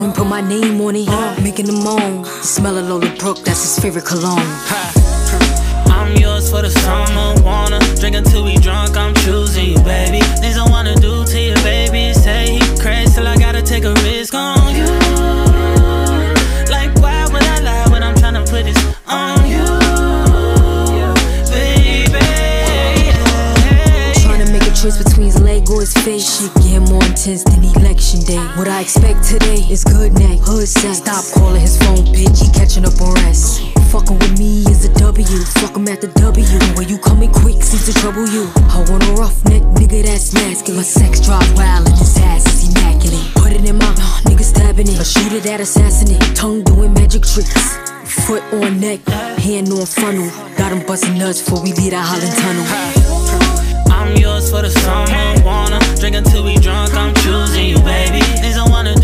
And put my name on it, making him moan. The smell of Lola Brooke, that's his favorite cologne. I'm yours for the summer, wanna drink until we drunk, I'm choosing you, baby. Things I wanna do to you, baby. Say he crazy till I gotta take a risk on you. Like why would I lie when I'm tryna put this on you, baby? Tryna make a choice between his leg or his face. Shit get more intense than election day. What I expect today is good neck, hood sex. Stop calling his phone, bitch, he catching up on rest. Fucking with me is a W, fuck him at the W. When you coming quick seems to trouble you. I want a roughneck nigga that's masculine. My sex drive wild and his ass is immaculate. Put it in my nigga stabbing it. A shooter that assassinate, tongue doing magic tricks. Foot on neck, hand on funnel. Got him busting nuts before we leave that Holland Tunnel. I'm yours for the summer, wanna drink until we drunk, I'm choosing you, baby. Things I wanna